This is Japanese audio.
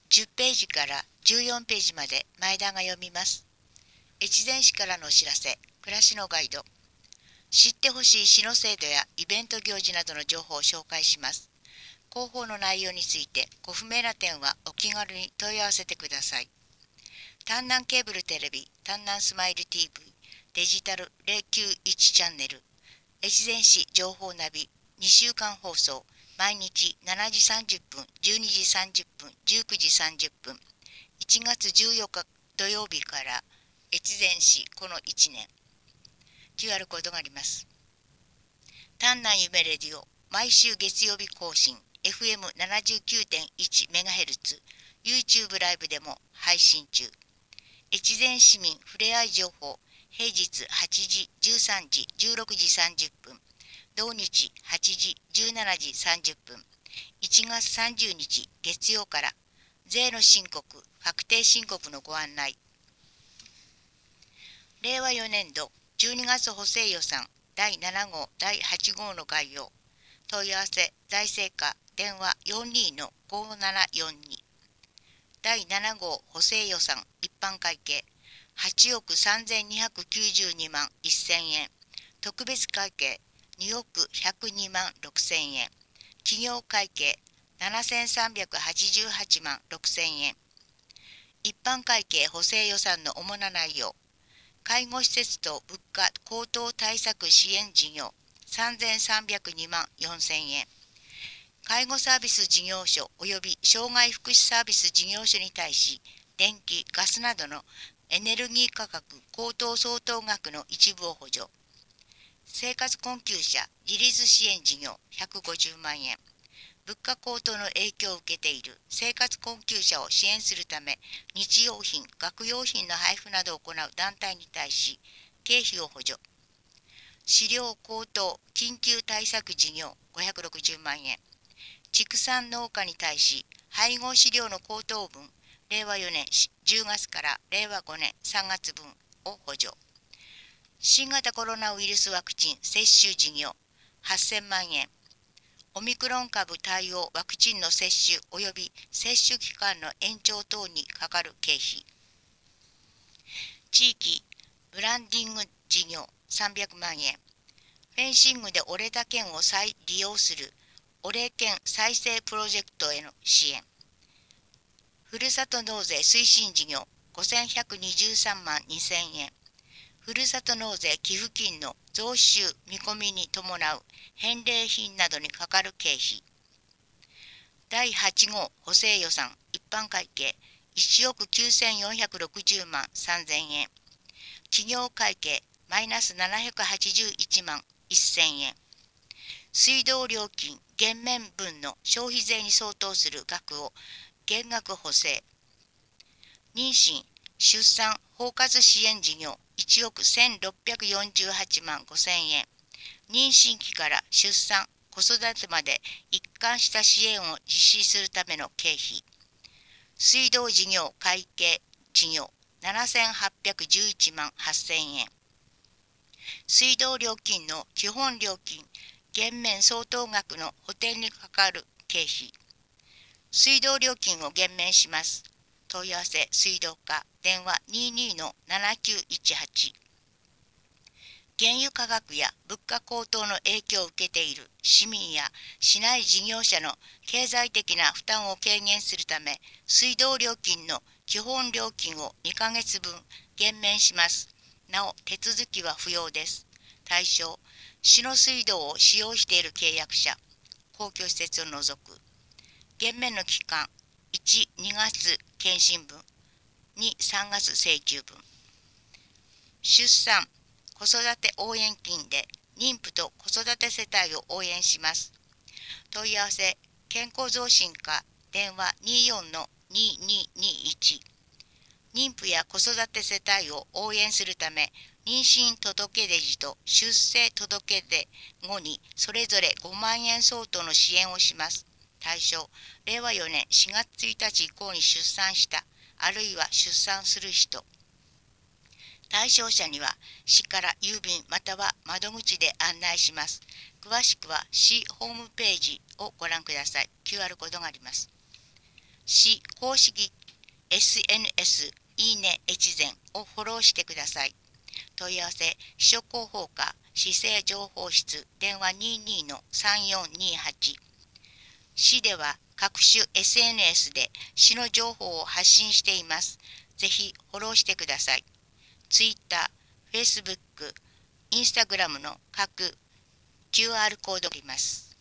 10ページから14ページまで前田が読みます。越前市からのお知らせ、暮らしのガイド。知ってほしい市の制度やイベント行事などの情報を紹介します。広報の内容についてご不明な点はお気軽に問い合わせてください。丹南ケーブルテレビ、丹南スマイル TV、デジタル091チャンネル、越前市情報ナビ、2週間放送、毎日7時30分、12時30分、19時30分、1月14日土曜日から越前市この1年、QR コードがあります。丹南夢レディオ、毎週月曜日更新、FM79.1MHz、YouTube ライブでも配信中。越前市民ふれあい情報、平日8時、13時、16時30分、同日8時、17時30分、1月30日月曜から、税の申告、確定申告のご案内。令和4年度12月補正予算第7号、第8号の概要。問い合わせ、財政課、電話42-5742。第7号補正予算一般会計8億3292万1000円。特別会計2億102万6000円。企業会計7388万6000円。一般会計補正予算の主な内容。介護施設と物価高騰対策支援事業3302万4000円。介護サービス事業所及び障害福祉サービス事業所に対し、電気・ガスなどのエネルギー価格高騰相当額の一部を補助。生活困窮者自立支援事業150万円。物価高騰の影響を受けている生活困窮者を支援するため、日用品・学用品の配布などを行う団体に対し、経費を補助。飼料高騰緊急対策事業560万円。畜産農家に対し、配合飼料の高騰分、令和4年10月から令和5年3月分を補助。新型コロナウイルスワクチン接種事業8000万円。オミクロン株対応ワクチンの接種及び接種期間の延長等にかかる経費。地域ブランディング事業300万円。フェンシングで折れた剣を再利用する折れ剣再生プロジェクトへの支援。ふるさと納税推進事業5123万2000円。ふるさと納税寄付金の増収見込みに伴う返礼品などにかかる経費。第8号補正予算一般会計1億9460万3000円。企業会計マイナス781万1000円。水道料金減免分の消費税に相当する額を減額補正。妊娠・出産・包括支援事業1億1648万5000円。妊娠期から出産・子育てまで一貫した支援を実施するための経費。水道事業会計事業7811万8000円。水道料金の基本料金減免相当額の補填にかかる経費。水道料金を減免します。問い合わせ水道課電話22-7918。原油価格や物価高騰の影響を受けている市民や市内事業者の経済的な負担を軽減するため、水道料金の基本料金を2ヶ月分減免します。なお、手続きは不要です。対象、市の水道を使用している契約者、公共施設を除く。減免の期間、1、2月検診分、2、3月請求分。出産、子育て応援金で妊婦と子育て世帯を応援します。問い合わせ、健康増進課電話24-2221。妊婦や子育て世帯を応援するため、妊娠届出時と出生届出後にそれぞれ5万円相当の支援をします。対象、令和4年4月1日以降に出産した、あるいは出産する人。対象者には市から郵便または窓口で案内します。詳しくは市ホームページをご覧ください。QR コードがあります。 市公式 SNS いいね越前をフォローしてください。問い合わせ、秘書広報課市政情報室電話22-3428。市では各種 SNS で市の情報を発信しています。ぜひフォローしてください。Twitter、Facebook、Instagram の各 QR コードがあります。